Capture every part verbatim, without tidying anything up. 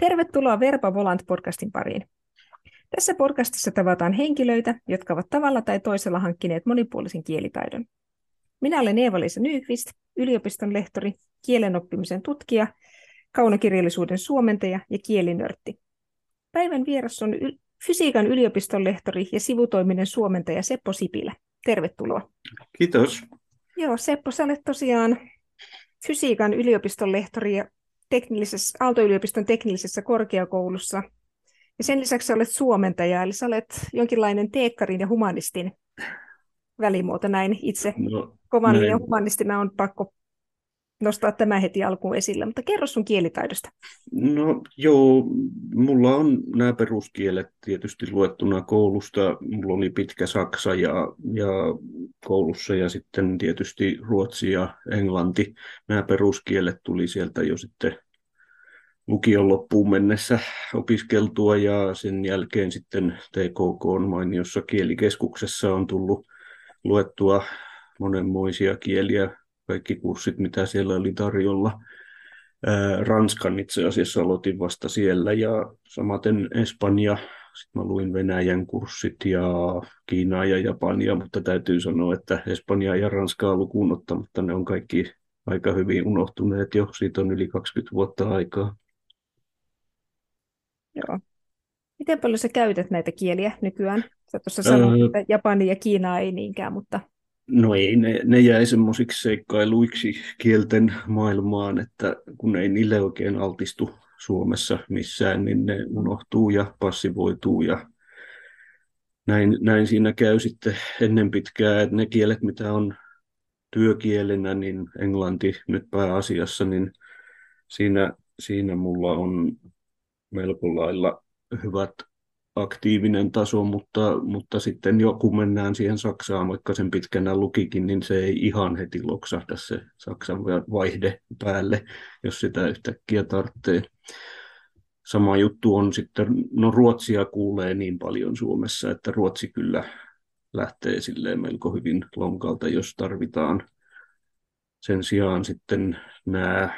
Tervetuloa Verba Volant-podcastin pariin. Tässä podcastissa tavataan henkilöitä, jotka ovat tavalla tai toisella hankkineet monipuolisen kielitaidon. Minä olen Eeva-Liisa Nyqvist, yliopiston lehtori, kielen oppimisen tutkija, kaunokirjallisuuden suomentaja ja kielinörtti. Päivän vieras on y- fysiikan yliopiston lehtori ja sivutoiminen suomentaja Seppo Sipilä. Tervetuloa. Kiitos. Joo, Seppo, sä olet tosiaan fysiikan yliopiston lehtori ja teknillisessä, Aalto-yliopiston teknillisessä korkeakoulussa. Ja sen lisäksi sä olet suomentaja, eli sä olet jonkinlainen teekkarin ja humanistin välimuoto näin itse. No, Kovan näin. linjan humanistina on pakko nostaa tämä heti alkuun esille, mutta kerro sun kielitaidosta. No joo, mulla on nämä peruskielet tietysti luettuna koulusta. Mulla oli pitkä saksa ja, ja koulussa ja sitten tietysti ruotsi ja englanti. Nämä peruskielet tuli sieltä jo sitten lukion loppuun mennessä opiskeltua ja sen jälkeen sitten T K K:n mainiossa kielikeskuksessa on tullut luettua monenmoisia kieliä. Kaikki kurssit, mitä siellä oli tarjolla. Ää, Ranskan itse asiassa aloitin vasta siellä ja samaten Espanja. Sitten mä luin Venäjän kurssit ja Kiinaa ja Japania, mutta täytyy sanoa, että Espanjaa ja Ranskaa lukuun ottamatta ne on kaikki aika hyvin unohtuneet jo. Siitä on yli kaksikymmentä vuotta aikaa. Joo. Miten paljon sä käytät näitä kieliä nykyään? Sä tuossa sanoit, Öö, että Japani ja Kiinaa ei niinkään, mutta No ei, ne, ne jäi semmoisiksi seikkailuiksi kielten maailmaan, että kun ei niille oikein altistu Suomessa missään, niin ne unohtuu ja passivoituu ja näin, näin siinä käy sitten ennen pitkää, että ne kielet, mitä on työkielenä, niin englanti nyt pääasiassa, niin siinä, siinä mulla on melko lailla hyvät aktiivinen taso, mutta, mutta sitten jo kun mennään siihen Saksaan, vaikka sen pitkänä lukikin, niin se ei ihan heti loksahda se Saksan vaihde päälle, jos sitä yhtäkkiä tarvitsee. Sama juttu on sitten, no ruotsia kuulee niin paljon Suomessa, että ruotsi kyllä lähtee silleen melko hyvin lonkalta, jos tarvitaan. Sen sijaan sitten nämä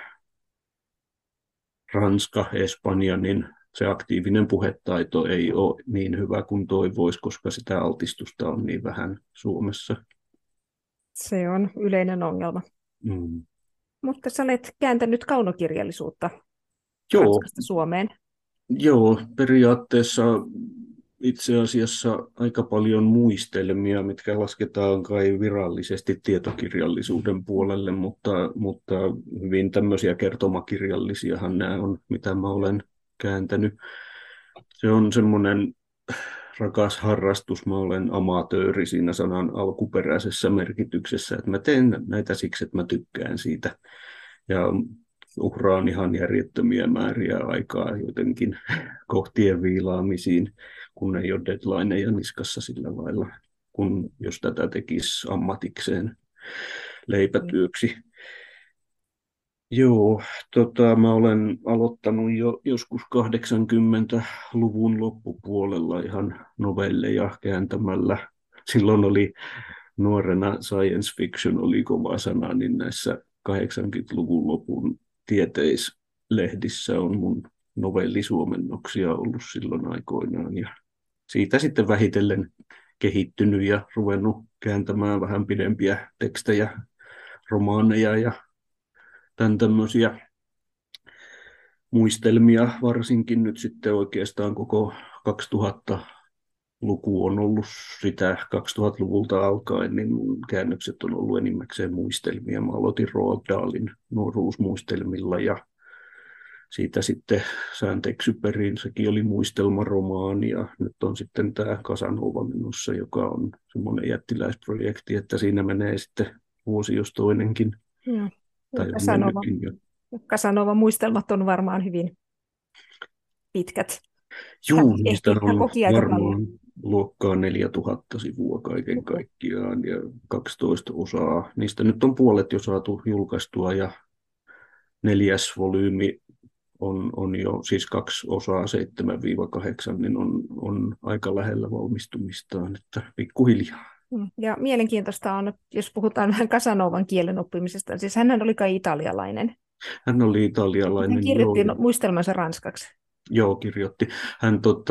Ranska, Espanja, niin se aktiivinen puhetaito ei ole niin hyvä kuin toivoisi, koska sitä altistusta on niin vähän Suomessa. se on yleinen ongelma. Mm. Mutta sä olet kääntänyt kaunokirjallisuutta Joo, Ranskasta Suomeen. joo, periaatteessa itse asiassa aika paljon muistelmia, mitkä lasketaan kai virallisesti tietokirjallisuuden puolelle, mutta, mutta hyvin tämmöisiä kertomakirjallisiahan nämä on, mitä mä olen kääntänyt. Se on semmoinen rakas harrastus. Mä olen amatööri siinä sanan alkuperäisessä merkityksessä, että mä teen näitä siksi, että mä tykkään siitä. Ja uhraan ihan järjettömiä määriä aikaa jotenkin kohtien viilaamisiin, kun ei ole deadlineja niskassa sillä lailla, kun jos tätä tekisi ammatikseen leipätyöksi. Joo, tota, mä olen aloittanut jo joskus kahdeksankymmentäluvun loppupuolella ihan novelleja kääntämällä. Silloin oli nuorena science fiction oli kova sana, niin näissä kahdeksankymmentäluvun lopun tieteislehdissä on mun novellisuomennoksia ollut silloin aikoinaan. Ja siitä sitten vähitellen kehittynyt ja ruvennut kääntämään vähän pidempiä tekstejä, romaaneja ja tämän tämmöisiä muistelmia, varsinkin nyt sitten oikeastaan koko kaksituhattaluku on ollut sitä kaksituhattaluvulta alkaen, niin mun käännökset on ollut enimmäkseen muistelmia. Mä aloitin Roald Dahlin nuoruusmuistelmilla ja siitä sitten Saint-Exupéryn, sekin oli muistelmaromaani ja nyt on sitten tämä Casanova menossa, joka on semmoinen jättiläisprojekti, että siinä menee sitten vuosi jos toinenkin. Joo. Tai on Casanova. mennytkin jo. Casanovan muistelmat on varmaan hyvin pitkät. Juu, Hän niistä ehti, hän on koki aika paljon. varmaan luokkaa neljätuhatta sivua kaiken kaikkiaan ja kaksitoista osaa. Niistä nyt on puolet jo saatu julkaistua ja neljäs volyymi on, on jo, siis kaksi osaa, seitsemän kahdeksan, niin on, on aika lähellä valmistumistaan, että pikkuhiljaa. Mm. Ja mielenkiintoista on, jos puhutaan vähän Casanovan kielen oppimisesta, siis hän oli kai italialainen. Hän oli Hän italialainen, joo. kirjoitti muistelmansa ranskaksi. Joo, kirjoitti. Hän tota,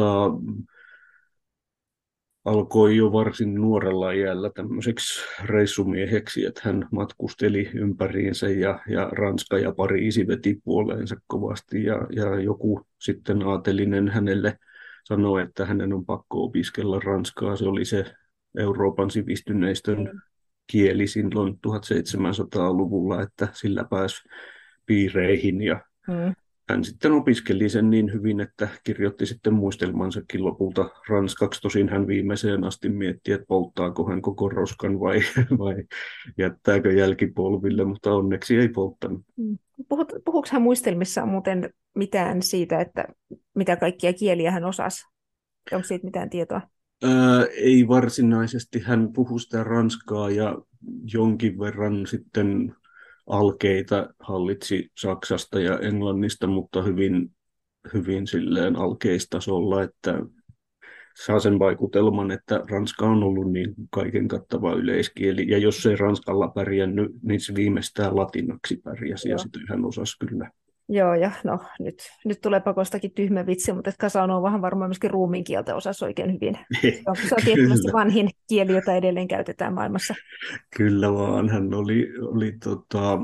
alkoi jo varsin nuorella iällä tämmöiseksi reissumieheksi, että hän matkusteli ympäriinsä ja, ja Ranska ja Pariisi veti puoleensa kovasti ja, ja joku sitten aatelinen hänelle sanoi, että hänen on pakko opiskella ranskaa. Se oli se Euroopan sivistyneistön Niin. kieli silloin tuhatseitsemänsataaluvulla, että sillä pääsi piireihin ja Mm. hän sitten opiskeli sen niin hyvin, että kirjoitti sitten muistelmansakin lopulta ranskaksi. Tosin hän viimeiseen asti mietti, että polttaako hän koko roskan vai, vai jättääkö jälkipolville, mutta onneksi ei polttanut. Mm. Puhut, puhuuko hän muistelmissaan muuten mitään siitä, että mitä kaikkia kieliä hän osasi? Onko siitä mitään tietoa? Ää, ei varsinaisesti. Hän puhui sitä ranskaa ja jonkin verran sitten alkeita hallitsi Saksasta ja Englannista, mutta hyvin, hyvin silleen alkeistasolla, että saa sen vaikutelman, että ranska on ollut niin kaiken kattava yleiskieli, ja jos ei ranskalla pärjännyt, niin se viimeistään latinaksi pärjäsi, ja Joo. sitä hän osasi kyllä. Joo, ja no nyt, nyt tulee pakostakin tyhmä vitsi, mutta Kasano on vähän varmaan myöskin ruumiin kieltä osasi oikein hyvin. Se on, se on tietysti Kyllä, vanhin kieli, jota edelleen käytetään maailmassa. kyllä vaan. Hän oli, oli tota,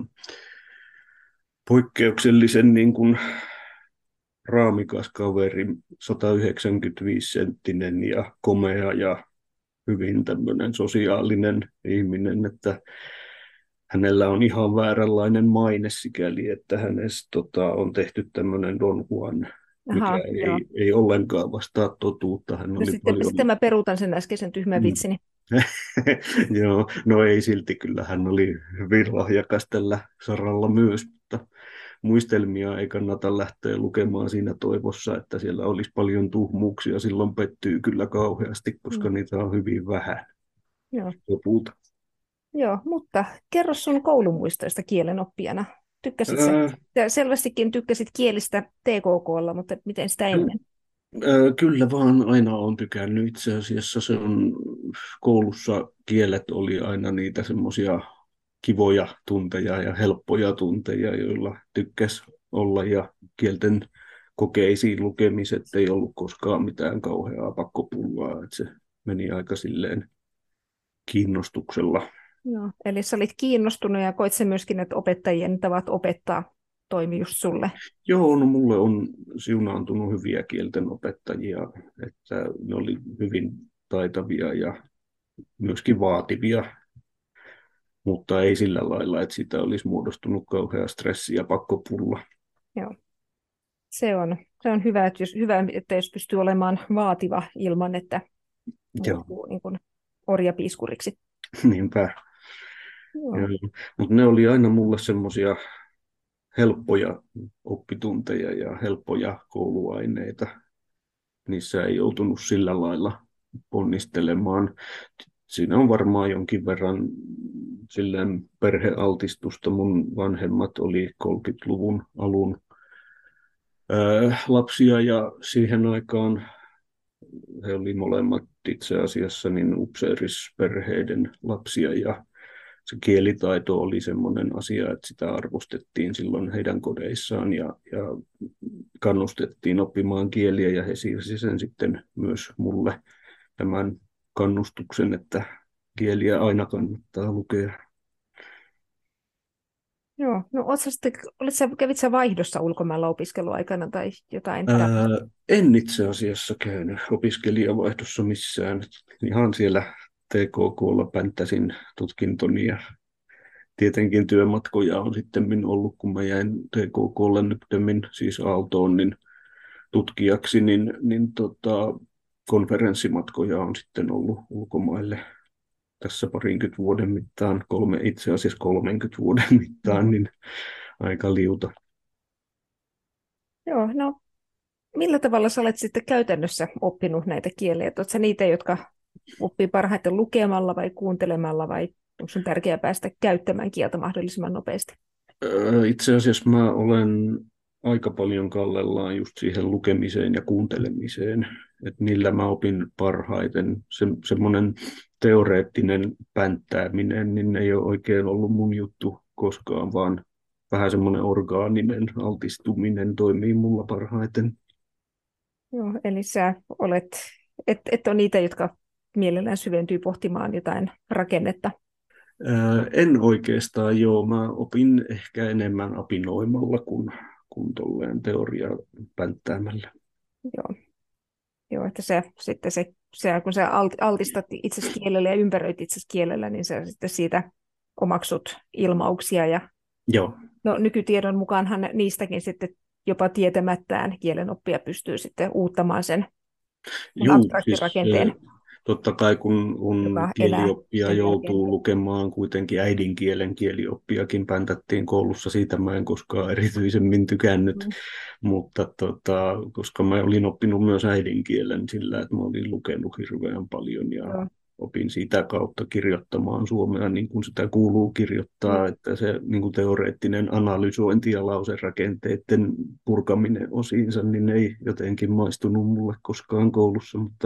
poikkeuksellisen niin kuin raamikas kaveri, sata yhdeksänkymmentäviisi senttinen ja komea ja hyvin tämmöinen sosiaalinen ihminen, että hänellä on ihan vääränlainen maine sikäli, että hänestä tota, on tehty tämmöinen Don Juan, mikä Aha, joo. ei, ei ollenkaan vastaa totuutta. Hän No oli sitten, paljon... sitten mä peruutan sen äskeisen tyhmän Mm. vitsini. Joo, no ei silti, kyllä hän oli hyvin lahjakas tällä saralla myös, mutta muistelmia ei kannata lähteä lukemaan siinä toivossa, että siellä olisi paljon tuhmuuksia. Silloin pettyy kyllä kauheasti, koska Mm. niitä on hyvin vähän Joo. lopulta. Joo, mutta kerro sun koulumuistoista kielen oppijana. Tykkäsit sä? Ää, Sä selvästikin tykkäsit kielistä T K K:lla, mutta miten sitä ennen? ää, kyllä vaan aina olen tykännyt. Itse asiassa se on, koulussa kielet oli aina niitä semmoisia kivoja tunteja ja helppoja tunteja, joilla tykkäs olla, ja kielten kokeisiin lukemiset ei ollut koskaan mitään kauheaa pakkopullaa, että se meni aika silleen kiinnostuksella. Joo. Eli sä olit kiinnostunut ja koit sen myöskin, että opettajien tavat opettaa toimi just sulle. Joo, no mulle on siunaantunut hyviä kielten opettajia, että ne oli hyvin taitavia ja myöskin vaativia, mutta ei sillä lailla, että siitä olisi muodostunut kauhea stressi ja pakkopulla. Joo. Se on, se on hyvä, että jos, hyvä, että jos pystyy olemaan vaativa ilman, että Joo, muuttuu niin kuin orjapiiskuriksi. niinpä. Joo. Mutta ne oli aina mulle semmoisia helppoja oppitunteja ja helppoja kouluaineita. Niissä ei joutunut sillä lailla ponnistelemaan. Siinä on varmaan jonkin verran silleen perhealtistusta. Mun vanhemmat oli kolmekymmentäluvun alun ää, lapsia, ja siihen aikaan he oli molemmat itse asiassa niin upseerisperheiden lapsia, ja se kielitaito oli semmoinen asia, että sitä arvostettiin silloin heidän kodeissaan, ja, ja kannustettiin oppimaan kieliä, ja he siirsi sen sitten myös mulle tämän kannustuksen, että kieliä aina kannattaa lukea. Joo. No, oot sä sitten, olit sä, kävit sä vaihdossa ulkomailla opiskeluaikana tai jotain Ää, tällaista? en itse asiassa käynyt opiskelijavaihdossa missään. Ihan siellä T K K:lla pänttäsin tutkintoni, ja tietenkin työmatkoja on sitten ollut, kun mä jäin T K K:lle nyttemmin, siis Aaltoon, niin tutkijaksi, niin, niin tota, konferenssimatkoja on sitten ollut ulkomaille tässä parinkymmentä vuoden mittaan, kolme, itse asiassa kolmenkymmenen vuoden mittaan, niin aika liuta. Joo, no millä tavalla sä olet sitten käytännössä oppinut näitä kieliä? Oletko sä niitä, jotka oppii parhaiten lukemalla vai kuuntelemalla, vai onko sun tärkeää päästä käyttämään kieltä mahdollisimman nopeasti? Öö, Itse asiassa mä olen aika paljon kallellaan just siihen lukemiseen ja kuuntelemiseen, että niillä mä opin parhaiten. Se, semmoinen teoreettinen pänttääminen, niin ei ole oikein ollut mun juttu koskaan, vaan vähän semmoinen orgaaninen altistuminen toimii mulla parhaiten. Joo, eli sä olet, et, et ole niitä, jotka mielellään syventyy pohtimaan jotain rakennetta. Ää, en oikeastaan, joo. Mä opin ehkä enemmän apinoimalla kuin, kuin tolleen teoriaa pänttäämällä. Joo, joo että se, sitten se, se, kun sä alt- altistat itsesi kielellä ja ympäröit itsesi kielellä, niin sä sitten siitä omaksut ilmauksia. Ja Joo, no, nykytiedon mukaanhan niistäkin sitten jopa tietämättään kielenoppija pystyy sitten uuttamaan sen juu, siis abstraktirakenteen, äh, totta kai kun, kun joka elää kielioppija sen jälkeen. joutuu lukemaan kuitenkin äidinkielen kielioppiakin päntättiin koulussa, siitä mä en koskaan erityisemmin tykännyt, Mm, mutta tota, koska mä olin oppinut myös äidinkielen sillä, että mä olin lukenut hirveän paljon ja joo, opin sitä kautta kirjoittamaan suomea niin kuin sitä kuuluu joo, kirjoittaa, että se niin kuin teoreettinen analysointi ja lauserakenteiden purkaminen osiinsa, niin ei jotenkin maistunut mulle koskaan koulussa, mutta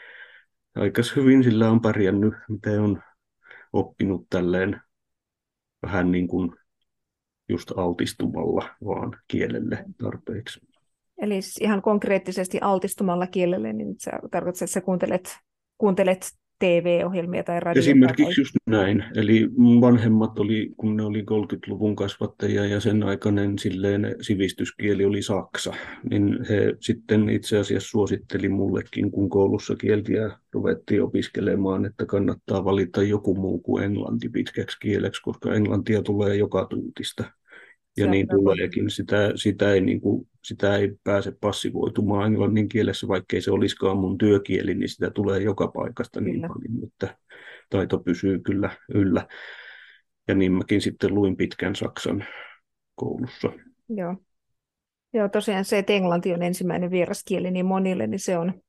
aika hyvin sillä on pärjännyt, mitä on oppinut tälleen vähän niin kuin just altistumalla vaan kielelle tarpeeksi. eli siis ihan konkreettisesti altistumalla kielelle, niin sä tarkoitatko, että sä kuuntelet, kuuntelet T V-ohjelmia tai radiota? Tai... Esimerkiksi just näin. Eli mun vanhemmat oli, kun ne oli kolmekymmentäluvun kasvattajia ja sen aikainen silleen sivistyskieli oli saksa, niin he sitten itse asiassa suositteli mullekin, kun koulussa kieltiä ruvettiin opiskelemaan, että kannattaa valita joku muu kuin englanti pitkäksi kieleksi, koska englantia tulee joka tuutista. Ja Se on niin hyvä pointti. tuleekin. Sitä, sitä, ei, niin kuin, sitä ei pääse passivoitumaan englannin kielessä, vaikkei se olisikaan mun työkieli, niin sitä tulee joka paikasta niin Kyllä, paljon, että taito pysyy kyllä yllä. Ja niin mäkin sitten luin pitkän Saksan koulussa. joo. Joo, tosiaan se, että englanti on ensimmäinen vieraskieli niin monille, niin se on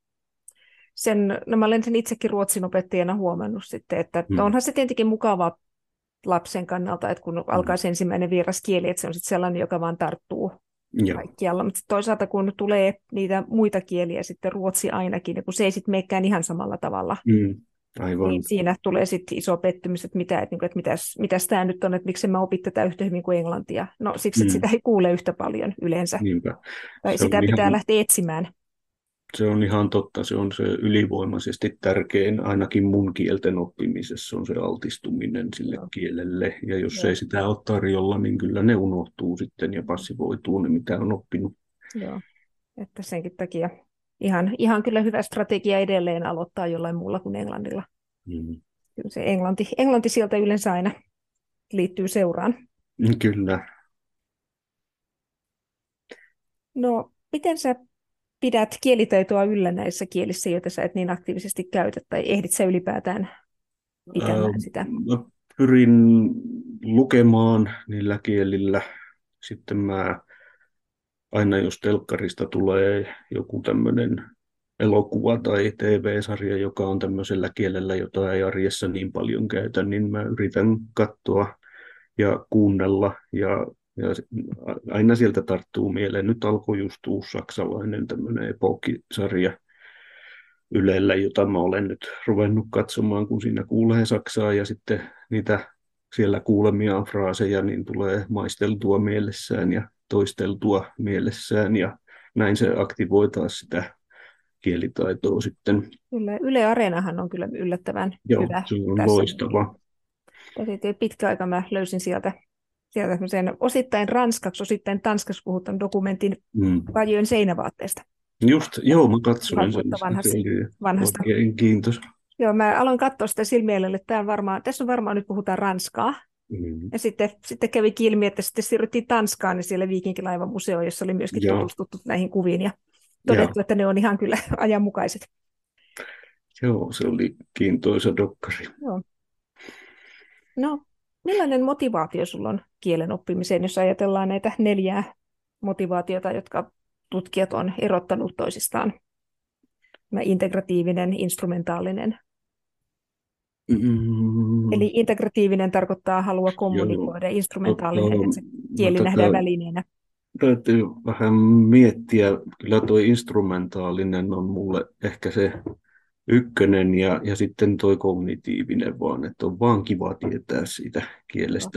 sen, no mä olen sen itsekin ruotsin opettajana huomannut sitten, että no Mm. onhan se tietenkin mukavaa lapsen kannalta, että kun alkaa Mm. se ensimmäinen vieraskieli, että se on sitten sellainen, joka vaan tarttuu Joo. kaikkialla, mutta toisaalta kun tulee niitä muita kieliä, sitten ruotsi ainakin, ja kun se ei sitten menekään ihan samalla tavalla, Mm. Aivan. niin siinä tulee sitten iso pettymys, että, mitä, että, että mitäs, mitäs tämä nyt on, että miksi mä opin tätä yhtä hyvin kuin englantia. No siksi, että Mm. sitä ei kuule yhtä paljon yleensä, Niinpä. tai Se sitä on pitää ihan, lähteä etsimään. se on ihan totta. Se on se ylivoimaisesti tärkein, ainakin mun kielten oppimisessa on se altistuminen sille Joo, kielelle. Ja jos joo, ei sitä ole tarjolla, niin kyllä ne unohtuu sitten ja passivoituu ne, mitä on oppinut. joo. Että senkin takia ihan, ihan kyllä hyvä strategia edelleen aloittaa jollain muulla kuin englannilla. Mm. Kyllä se englanti, englanti sieltä yleensä aina liittyy seuraan. Kyllä. No, miten sä pidät kielitaitoa yllä näissä kielissä, joita sä et niin aktiivisesti käytä, tai ehdit sä ylipäätään Ää, pitämään sitä? mä pyrin lukemaan niillä kielillä. Sitten mä aina jos telkkarista tulee joku tämmöinen elokuva tai T V-sarja, joka on tämmöisellä kielellä, jota ei arjessa niin paljon käytä, niin mä yritän katsoa ja kuunnella ja, ja aina sieltä tarttuu mieleen. Nyt alkoi just uusi saksalainen tämmöinen epokkisarja Ylellä, jota mä olen nyt ruvennut katsomaan, kun siinä kuulee saksaa ja sitten niitä siellä kuulemia fraaseja, niin tulee maisteltua mielessään ja toisteltua mielessään ja näin se aktivoi taas sitä kielitaitoa sitten. Kyllä, Yle Areenahan on kyllä yllättävän Joo, hyvä se on tässä. loistava. Ja sitten pitkä aika mä löysin sieltä, sieltä osittain ranskaksi, osittain tanskaksi puhutan dokumentin Mm. Rajojen seinävaatteesta. Just, joo, mä katsoin Tuhat sen, vuotta se vanhasta. oli vanhasta. oikein kiintos. Joo, mä aloin katsoa sitä sillä mielellä, että tää varmaan, tässä on varmaan nyt puhutaan ranskaa. Mm. Ja sitten, sitten kävi ilmi, että sitten siirryttiin Tanskaan, niin siellä Viikinkilaivan museo, jossa oli myöskin Joo. tutustuttu näihin kuviin ja Joo. todettu, että ne on ihan kyllä ajanmukaiset. Joo, se oli kiintoisa dokkari. Joo. No, millainen motivaatio sulla on kielen oppimiseen, jos ajatellaan näitä neljää motivaatiota, jotka tutkijat on erottanut toisistaan? Tämä integratiivinen, instrumentaalinen. Mm. Eli integratiivinen tarkoittaa halua kommunikoida, Joo. instrumentaalinen, Totta, että se mä kieli tätä nähdään välineenä. täytyy vähän miettiä. Kyllä tuo instrumentaalinen on mulle ehkä se ykkönen ja, ja sitten tuo kognitiivinen vaan, että on vaan kiva tietää siitä kielestä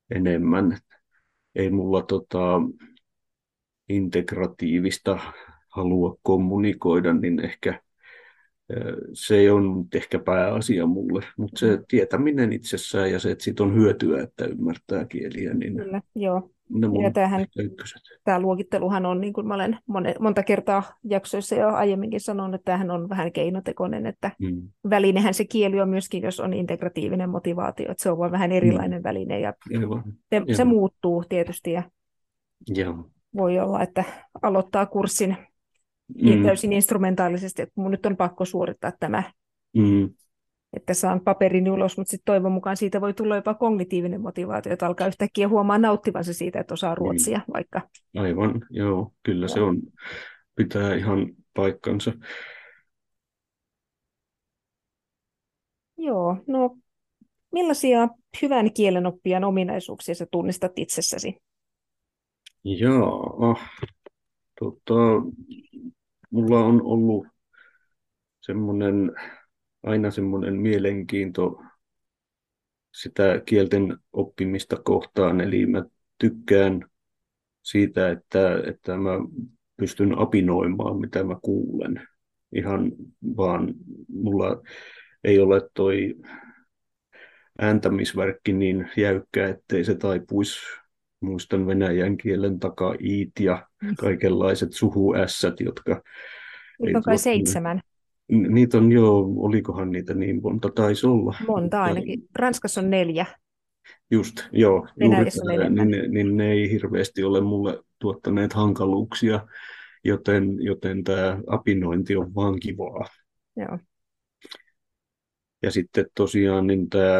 enemmän. Ei mulla tota integratiivista halua kommunikoida, niin ehkä se on ehkä pääasia mulle, mutta se tietäminen itsessään ja se, että siitä on hyötyä, että ymmärtää kieliä, niin Kyllä, joo. ne Ja mun tämähän, ehkä ykköset. tämä luokitteluhan on, niin kuin mä olen mone, monta kertaa jaksoissa jo aiemminkin sanonut, että tämähän on vähän keinotekoinen, että Mm. välinehän se kieli on myöskin, jos on integratiivinen motivaatio, että se on vaan vähän Mm. erilainen väline ja Aivan. se, se Joo. muuttuu tietysti ja Joo. voi olla, että aloittaa kurssin Mm. täysin instrumentaalisesti, että mun nyt on pakko suorittaa tämä, Mm. että saan paperin ulos, mutta sitten toivon mukaan siitä voi tulla jopa kognitiivinen motivaatio, että alkaa yhtäkkiä huomaa nauttivansa siitä, että osaa Mm. ruotsia vaikka. Aivan, joo, kyllä se Joo. on, pitää ihan paikkansa. Joo, no millaisia hyvän kielenoppijan ominaisuuksia sä tunnistat itsessäsi? Jaa, tota, mulla on ollut semmoinen, aina semmoinen mielenkiinto sitä kielten oppimista kohtaan, eli mä tykkään siitä, että, että mä pystyn apinoimaan, mitä mä kuulen. Ihan vaan mulla ei ole toi ääntämisvärkki niin jäykkä, ettei se taipuisi. Muistan venäjän kielen takaa iit ja Mm. kaikenlaiset suhuässät, jotka Niitä ei on kai tuo. seitsemän. Niitä on jo, olikohan niitä niin monta, taisi olla. Monta Mutta ainakin. Ranskassa on neljä, just, joo, juuri Venäjässä on tämä, enemmän. niin, niin ne ei hirveästi ole mulle tuottaneet hankaluuksia, joten, joten tämä apinointi on vaan kivaa. Joo. Ja sitten tosiaan niin tämä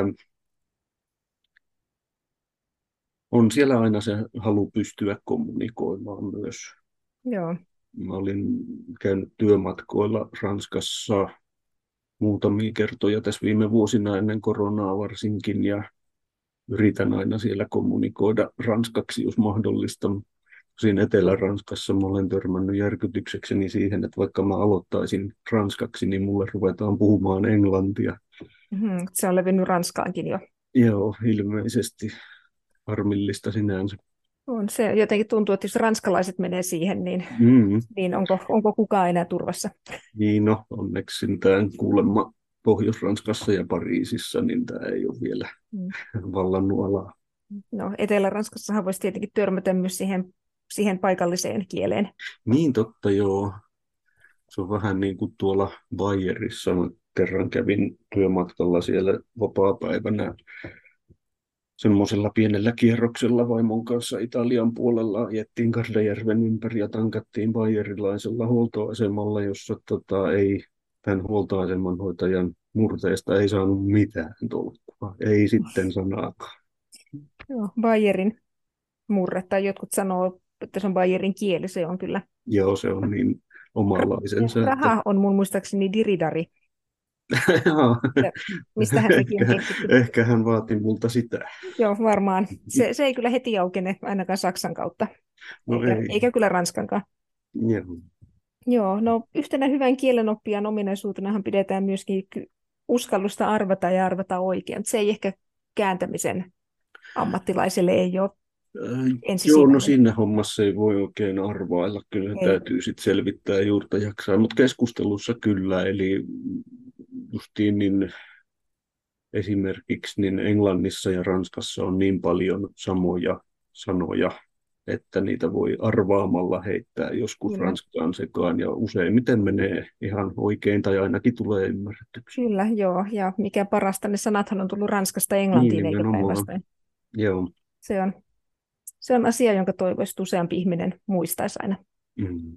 on siellä aina se halu pystyä kommunikoimaan myös. Joo. Mä olin käynyt työmatkoilla Ranskassa muutamia kertoja tässä viime vuosina ennen koronaa varsinkin, ja yritän aina siellä kommunikoida ranskaksi, jos mahdollista. Siinä Etelä-Ranskassa mä olen törmännyt järkytyksekseni siihen, että vaikka mä aloittaisin ranskaksi, niin mulle ruvetaan puhumaan englantia. Mm-hmm. Se on levinnyt Ranskaankin jo. Joo, ilmeisesti harmillista sinänsä. On se jotenkin tuntuu, että jos ranskalaiset menee siihen, niin, Mm. niin onko, onko kukaan enää turvassa? Niin, no, onneksi sentään kuulemma Pohjois-Ranskassa ja Pariisissa, niin tämä ei ole vielä Mm. vallannut alaa. No, Etelä-Ranskassahan voisi tietenkin törmätä myös siihen, siihen paikalliseen kieleen. Niin totta, joo. Se on vähän niin kuin tuolla Bayerissa. Mä kerran kävin työmatkalla siellä vapaapäivänä semmoisella pienellä kierroksella vaimon kanssa Italian puolella. Ajettiin Kardajärven ympäri ja tankattiin bayerilaisella huoltoasemalla, jossa tota, ei tämän huoltoaseman hoitajan murteesta ei saanut mitään tolkkua. Ei sitten sanaakaan. Joo, Bayerin murre, tai jotkut sanoo, että se on Bayerin kieli, se on kyllä. Joo, se on niin omalaisensa, että Raha on mun muistaakseni diridari. Ja mistähän sekin on ehkä, keksitty. ehkä hän vaati multa sitä. Joo, varmaan. Se, se ei kyllä heti aukene ainakaan Saksan kautta, No eikä, ei. eikä kyllä Ranskankaan. Joo. Joo, no yhtenä hyvän kielenoppijan ominaisuutenahan pidetään myöskin ky- uskallusta arvata ja arvata oikein. Se ei ehkä kääntämisen ammattilaiselle ei ole Äh, Joo, no ensisijainen. siinä hommassa ei voi oikein arvailla. Kyllä Ei. täytyy sitten selvittää juurta jaksaa, mutta keskustelussa kyllä. Eli justiin niin esimerkiksi niin Englannissa ja Ranskassa on niin paljon samoja sanoja, että niitä voi arvaamalla heittää joskus Kyllä. Ranskaan sekaan, ja useimmiten menee ihan oikein tai ainakin tulee ymmärretyksi. Kyllä, joo. Ja mikä parasta, ne sanathan on tullut Ranskasta Niin Englantiin eikä nimenomaan. päinvastoin. Joo. Se on, se on asia, jonka toivoisi useampi ihminen muistaisi aina. Mm.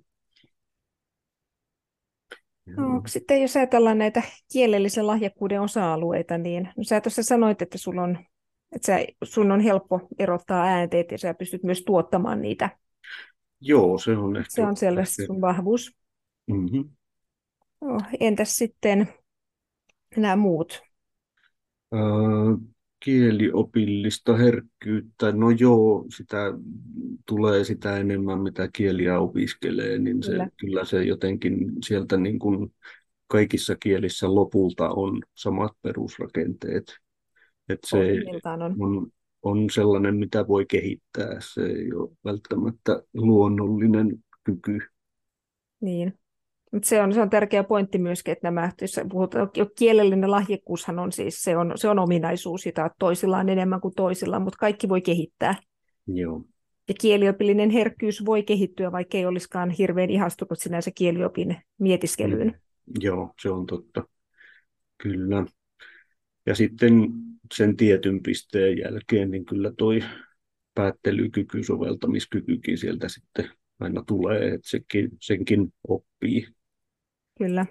No, Joo. sitten jos ajatellaan näitä kielellisen lahjakkuuden osa-alueita, niin no, sä tuossa sanoit, että, sulla on, että sä, sun on helppo erottaa äänteet ja sä pystyt myös tuottamaan niitä. Joo, se on ehkä. Se on selvästi ehkä. sun vahvuus. Mm-hmm. No, entäs sitten nämä muut? Äh, kieliopillista herkkyyttä, no joo, sitä tulee sitä enemmän, mitä kieliä opiskelee, niin se, Kyllä. kyllä se jotenkin sieltä niin kuin kaikissa kielissä lopulta on samat perusrakenteet. Että se Pohjimmiltaan on. on, on sellainen, mitä voi kehittää, se ei ole välttämättä luonnollinen kyky. Niin. Mut se on, se on tärkeä pointti myöskin, että nämä, jos puhutaan, jo kielellinen lahjakkuushan on siis, se on, se on ominaisuus, jota toisilla on enemmän kuin toisilla, mutta kaikki voi kehittää. Joo. Ja kieliopillinen herkkyys voi kehittyä, vaikka ei olisikaan hirveän ihastunut sinänsä kieliopin mietiskelyyn. Mm. Joo, se on totta. Kyllä. Ja sitten sen tietyn pisteen jälkeen, niin kyllä toi päättelykyky, soveltamiskykykin sieltä sitten aina tulee, että sekin, senkin oppii. Kyllä.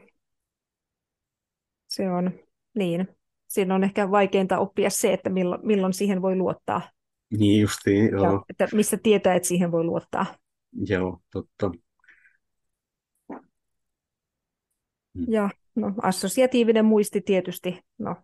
Se on niin. Siinä on ehkä vaikeinta oppia se, että milloin, milloin siihen voi luottaa. Niin justiin, Ja joo. että missä tietää, että siihen voi luottaa. Joo, totta. Mm. Ja no, assosiatiivinen muisti tietysti, no,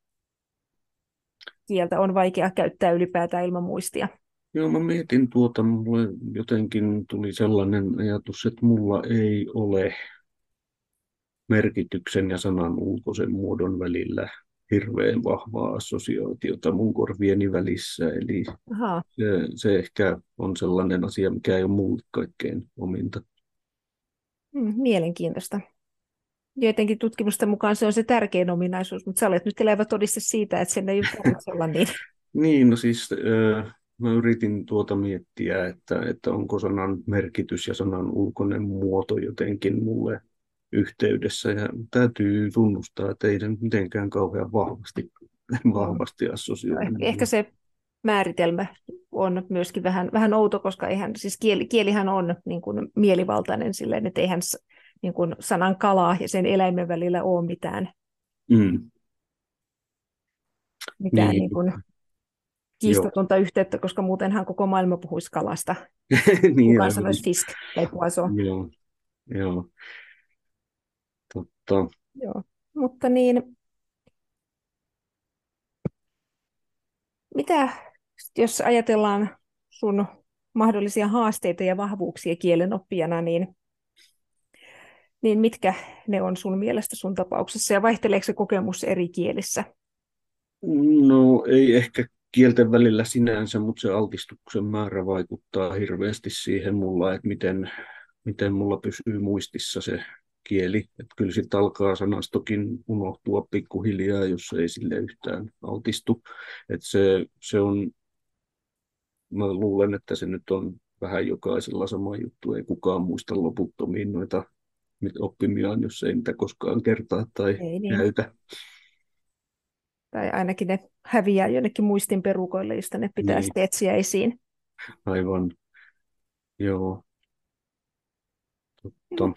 kieltä on vaikea käyttää ylipäätään ilman muistia. Joo, mä mietin tuota, mulle jotenkin tuli sellainen ajatus, että mulla ei ole merkityksen ja sanan ulkoisen muodon välillä hirveän vahvaa assosiaatiota mun korvieni välissä, eli Ahaa. se, se ehkä on sellainen asia, mikä ei ole mulle kaikkein ominta. Mm, mielenkiintoista. Joidenkin tutkimusten mukaan se on se tärkein ominaisuus, mutta sä olet nyt elävä todiste siitä, että sen ei ole tarvitse olla niin. Niin, no siis äh, mä yritin tuota miettiä, että, että onko sanan merkitys ja sanan ulkoinen muoto jotenkin mulle yhteydessä, ja täytyy tunnustaa, että ei se nyt mitenkään kauhean vahvasti, vahvasti No, assosioidu. ehkä se määritelmä on myöskin vähän, vähän outo, koska eihän, siis kieli, kielihän on niin kuin mielivaltainen silleen, että eihän niin kuin sanan kalaa ja sen eläimen välillä ole mitään, Mm, mitään niin, niin kuin joo. kiistatonta yhteyttä, koska muutenhan koko maailma puhuisi kalasta. Niin, Kukaan aivan. sanoisi fisk tai poisson. Joo, joo, totta. Joo. Mutta niin, mitä jos ajatellaan sun mahdollisia haasteita ja vahvuuksia kielen oppijana, niin, niin mitkä ne on sun mielestä sun tapauksessa ja vaihteleeko se kokemus eri kielissä? No ei ehkä kielten välillä sinänsä, mutta se altistuksen määrä vaikuttaa hirveästi siihen mulla, että miten, miten mulla pysyy muistissa se kieli. Että kyllä sitten alkaa sanastokin unohtua pikkuhiljaa, jos ei sille yhtään altistu. Että se, se on, mä luulen, että se nyt on vähän jokaisella sama juttu. Ei kukaan muista loputtomiin noita oppimiaan, jos ei niitä koskaan kertaa tai Ei niin. käytä. Tai ainakin ne häviää jonnekin muistin perukoille, josta ne pitää Niin. sitten etsiä esiin. Aivan, joo. Totta.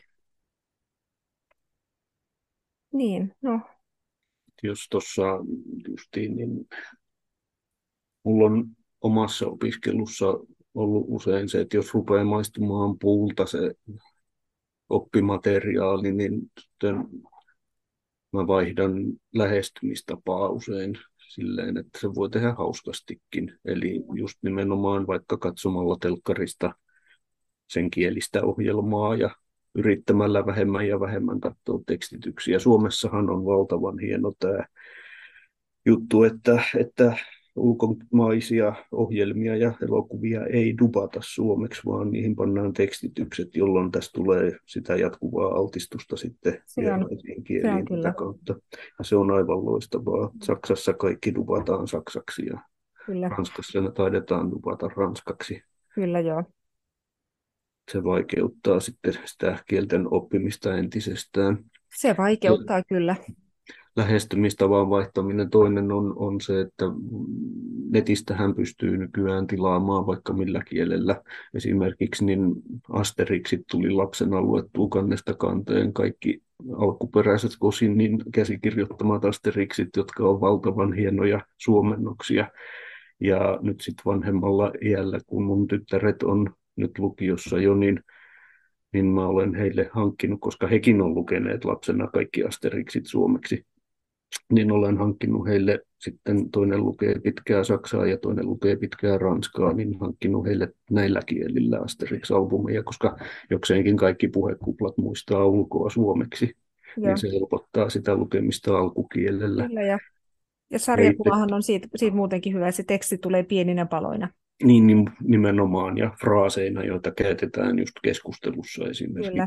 Niin, no. Jos tuossa justiin, niin mulla on omassa opiskelussa ollut usein se, että jos rupeaa maistumaan puulta se oppimateriaali, niin sitten mä vaihdan lähestymistapaa usein silleen, että se voi tehdä hauskastikin. Eli just nimenomaan vaikka katsomalla telkkarista sen kielistä ohjelmaa ja yrittämällä vähemmän ja vähemmän katsoa tekstityksiä. Suomessahan on valtavan hieno tämä juttu, että, että ulkomaisia ohjelmia ja elokuvia ei dubata suomeksi, vaan niihin pannaan tekstitykset, jolloin tästä tulee sitä jatkuvaa altistusta sitten vieraisiin kieliin tätä kautta. Ja se on aivan loistavaa. Saksassa kaikki dubataan saksaksi ja Kyllä. Ranskassa ne taidetaan dubata ranskaksi. Kyllä, joo. Se vaikeuttaa sitten sitä kielten oppimista entisestään. Se vaikeuttaa kyllä. Lähestymistavan vaihtaminen toinen on, on se, että netistähän pystyy nykyään tilaamaan vaikka millä kielellä. Esimerkiksi niin Asterixit tuli lapsena luettua kannesta kanteen kaikki alkuperäiset Goscinnin käsikirjoittamat Asterixit, jotka on valtavan hienoja suomennoksia. Ja nyt sitten vanhemmalla iällä, kun mun tyttäret on nyt lukiossa jo, niin niin mä olen heille hankkinut, koska hekin on lukeneet lapsena kaikki Asterixit suomeksi, niin olen hankkinut heille sitten, toinen lukee pitkää saksaa ja toinen lukee pitkää ranskaa, niin hankkinut heille näillä kielillä Asterix-albumeja, koska jokseenkin kaikki puhekuplat muistaa ulkoa suomeksi, Joo. niin se helpottaa sitä lukemista alkukielellä. Kyllä, ja, ja sarjakuvahan on siitä, siitä muutenkin hyvä, että se teksti tulee pieninä paloina. Niin, niin nimenomaan, ja fraaseina, joita käytetään just keskustelussa esimerkiksi. Kyllä.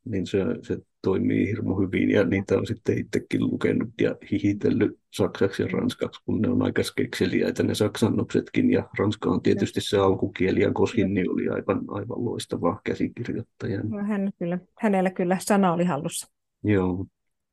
niin se, se toimii hirmu hyvin. Ja niitä on sitten itsekin lukenut ja hihitellyt saksaksi ja ranskaksi, kun ne on aika kekseliäitä ne saksannoksetkin. Ja ranska on Kyllä. tietysti se alkukieli, ja Joo. Goscinny oli aivan, aivan loistava käsikirjoittaja. No, hän kyllä, hänellä kyllä sana oli hallussa. Joo.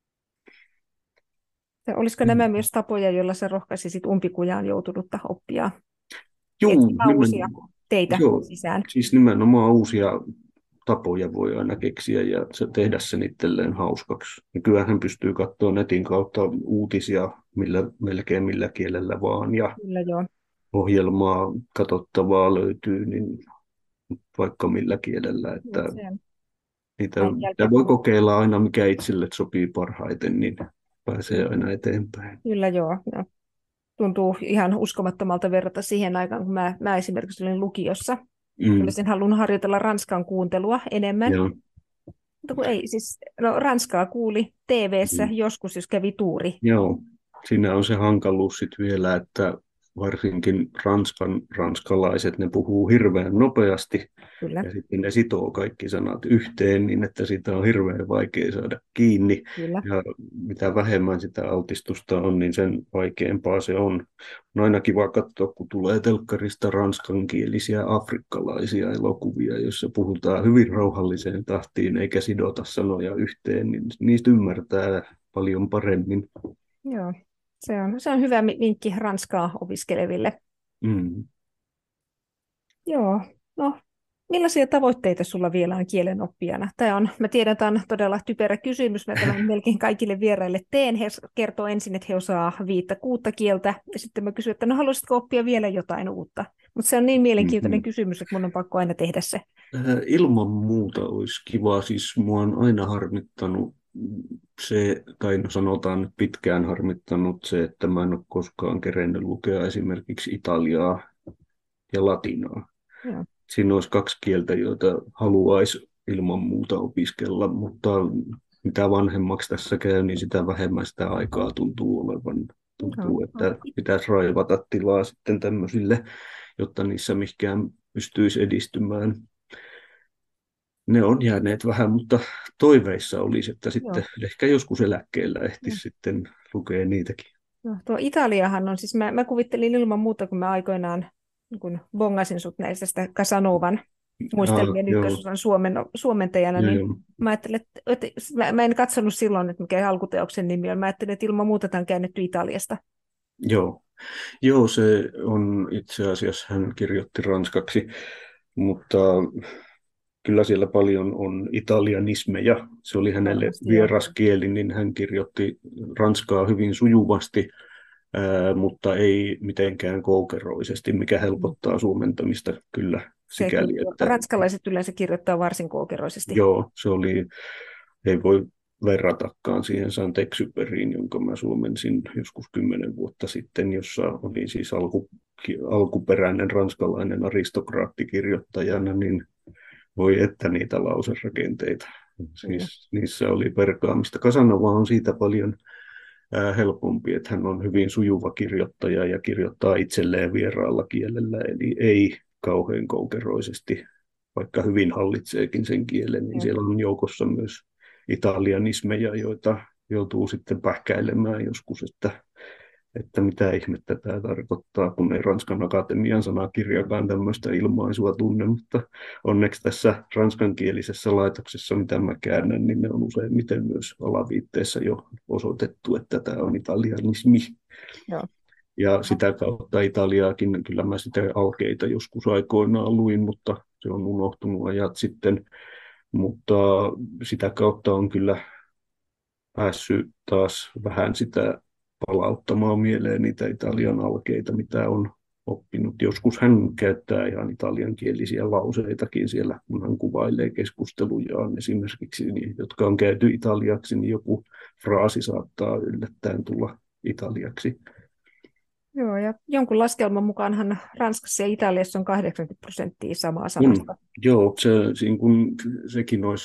Ja olisiko nämä myös tapoja, joilla se rohkaisi sit umpikujaan joutunutta oppia Juu, etsimään nimen, uusia teitä joo, sisään? siis nimenomaan uusia tapoja voi aina keksiä ja se, tehdä sen itselleen hauskaksi. Nykyään hän pystyy katsoa netin kautta uutisia millä, melkein millä kielellä vaan ja Kyllä joo. ohjelmaa katsottavaa löytyy niin vaikka millä kielellä. Joo, Että se on niitä, näin niitä voi jälkeen. kokeilla aina mikä itselle sopii parhaiten, niin pääsee aina eteenpäin. Kyllä joo. Ja tuntuu ihan uskomattomalta verrata siihen aikaan, kun mä, mä esimerkiksi olin lukiossa. Mm, Olisin halunnut harjoitella ranskan kuuntelua enemmän, ja, mutta kun ei siis, no ranskaa kuuli T V:ssä mm, joskus, jos kävi tuuri. joo, siinä on se hankaluus sit vielä, että varsinkin ranskan ranskalaiset, ne puhuu hirveän nopeasti Kyllä, ja sitten ne sitoo kaikki sanat yhteen niin, että sitä on hirveän vaikea saada kiinni. kyllä. Ja mitä vähemmän sitä altistusta on, niin sen vaikeampaa se on. On aina kiva katsoa, kun tulee telkkarista ranskankielisiä afrikkalaisia elokuvia, joissa puhutaan hyvin rauhalliseen tahtiin eikä sidota sanoja yhteen, niin niistä ymmärtää paljon paremmin. Joo, se on, se on hyvä mi- vinkki ranskaa opiskeleville. Mm. Joo, no millaisia tavoitteita sulla vielä on kielen oppijana? Tämä on, mä tiedän, tämä on todella typerä kysymys. Mä tämän melkein kaikille vieraille teen. He kertoo ensin, että he osaa viittä, kuutta kieltä. Ja sitten mä kysyn, että no haluaisitko oppia vielä jotain uutta? Mutta se on niin mielenkiintoinen Mm-hmm. kysymys, että mun on pakko aina tehdä se. Äh, Ilman muuta olisi kiva. Siis mua on aina harmittanut se, tai no sanotaan nyt pitkään harmittanut se, että mä en ole koskaan kerennyt lukea esimerkiksi italiaa ja latinaa. Joo, Siinä olisi kaksi kieltä, joita haluaisi ilman muuta opiskella, mutta mitä vanhemmaksi tässä käy, niin sitä vähemmän sitä aikaa tuntuu olevan. joo, Tuntuu, että pitäisi raivata tilaa sitten tämmöisille, jotta niissä mikään pystyisi edistymään. Ne on jääneet vähän, mutta toiveissa olisi, että joo. sitten ehkä joskus eläkkeellä Joo. ehtisi sitten lukea niitäkin. No, tuo Italiahan on, siis mä, mä kuvittelin ilman muuta, kun mä aikoinaan niin kun bongasin sut näistä sitä Casanovan Ah, muistelmien joo, ykkösosan suomen, suomentajana, joo, niin joo. mä ajattelin, että, että mä, mä en katsonut silloin, että mikä alkuteoksen nimi on. Mä ajattelin, että ilman muuta tämä on käännetty Italiasta. Joo. Joo, se on itse asiassa, hän kirjoitti ranskaksi, mutta kyllä siellä paljon on italianismeja. Se oli hänelle Varmasti joo. vieras kieli, niin hän kirjoitti ranskaa hyvin sujuvasti, ää, mutta ei mitenkään koukeroisesti, mikä helpottaa suomentamista kyllä Se kyllä, sikäli, joo. että Ranskalaiset yleensä kirjoittaa varsin koukeroisesti. joo, se oli, ei voi verratakaan siihen Saint-Exupériin, jonka mä suomensin joskus kymmenen vuotta sitten, jossa oli siis alku, alkuperäinen ranskalainen aristokraatti kirjoittajana, niin voi että niitä lauserakenteita. Kyllä. Siis niissä oli perkaamista. Casanova on siitä paljon ää, helpompi, että hän on hyvin sujuva kirjoittaja ja kirjoittaa itselleen vieraalla kielellä, eli ei kauhean koukeroisesti, vaikka hyvin hallitseekin sen kielen, niin Joo. siellä on joukossa myös italianismeja, joita joutuu sitten pähkäilemään joskus, että, että mitä ihmettä tämä tarkoittaa, kun ei Ranskan Akatemian sanakirjakaan tämmöistä ilmaisua tunne, mutta onneksi tässä ranskankielisessä laitoksessa, mitä mä käännän, niin ne on useimmiten myös alaviitteessä jo osoitettu, että tämä on italianismi. Joo. Ja sitä kautta Italiaakin, kyllä mä sitä alkeita joskus aikoinaan luin, mutta se on unohtunut ajat sitten. Mutta sitä kautta on kyllä päässyt taas vähän sitä palauttamaan mieleen niitä Italian alkeita, mitä on oppinut. Joskus hän käyttää ihan italiankielisiä lauseitakin siellä, kun hän kuvailee keskustelujaan esimerkiksi, niin, jotka on käyty italiaksi, niin joku fraasi saattaa yllättäen tulla italiaksi. Joo, ja jonkun laskelman mukaanhan Ranskassa ja Italiassa on kahdeksankymmentä prosenttia samaa On, sanasta. joo, se, siinä kun, sekin olisi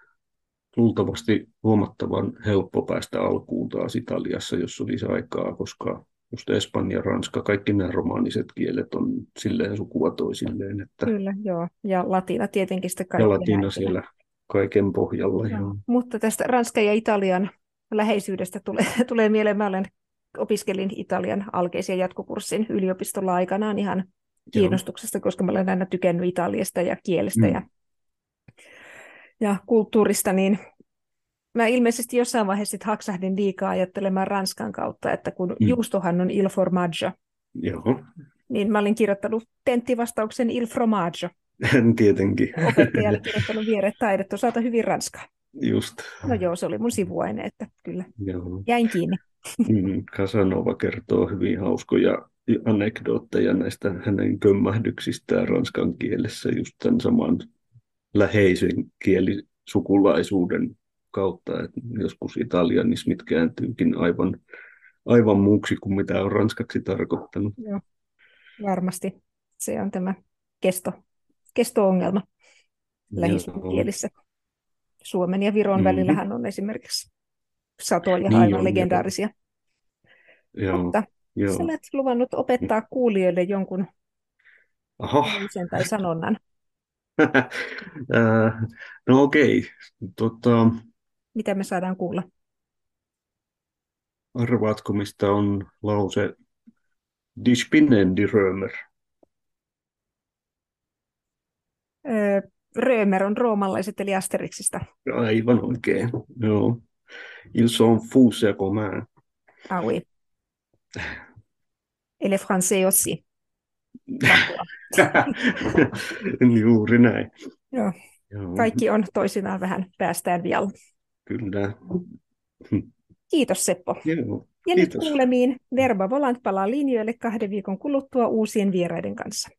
luultavasti huomattavan helppo päästä alkuun taas Italiassa, jos olisi aikaa, koska just Espanja, Ranska, kaikki nämä romaaniset kielet on silleen sukua toisilleen. Että, Kyllä, joo. Ja latina tietenkin sitten ja kaikkien latina äitinä. siellä kaiken pohjalla. Joo. Joo. Mutta tästä Ranskan ja Italian läheisyydestä tulee, tulee mieleen, mä olen opiskelin Italian alkeisen jatkokurssin yliopistolla aikanaan ihan Joo. kiinnostuksesta, koska mä olen aina tykännyt Italiasta ja kielestä ja, Mm. ja kulttuurista, niin mä ilmeisesti jossain vaiheessa sit haksahdin liikaa ajattelemaan Ranskan kautta, että kun Mm. juustohan on il formaggio, Joo, niin mä olin kirjoittanut tenttivastauksen il fromaggio. tietenkin. Opettajalle kirjoittanut viereen, että taidot osata hyvin ranskaa. Just. No joo, se oli mun sivuaine, että kyllä Joo. jäin kiinni. Mm. Casanova kertoo hyvin hauskoja anekdootteja näistä hänen kömmähdyksistään ranskan kielessä just tämän saman läheisen kielisukulaisuuden kautta, että joskus italianismit kääntyykin aivan, aivan muuksi kuin mitä on ranskaksi tarkoittanut. Joo, varmasti se on tämä kesto, kesto-ongelma lähikielissä. Suomen ja Viron Mm-hmm. välillähän on esimerkiksi satoja Niin aivan on, legendaarisia. Joo. Mutta Joo. sä olet luvannut opettaa kuulijoille jonkun lauseen tai sanonnan. No okei. Okay. Tota, Mitä me saadaan kuulla? arvaatko, mistä on lause Die Spinnen, die Römer? Öö, Römer on roomalaiset eli Asterixista. Aivan oikein. Joo. Ils sont fous et communs. Ah oui. Et les français aussi. Juuri näin. Joo. Joo. Kaikki on toisinaan vähän päästään vialla. Kyllä. Kiitos Seppo. Joo. Ja Kiitos. nyt kuulemiin. Verba Volant palaa linjoille kahden viikon kuluttua uusien vieraiden kanssa.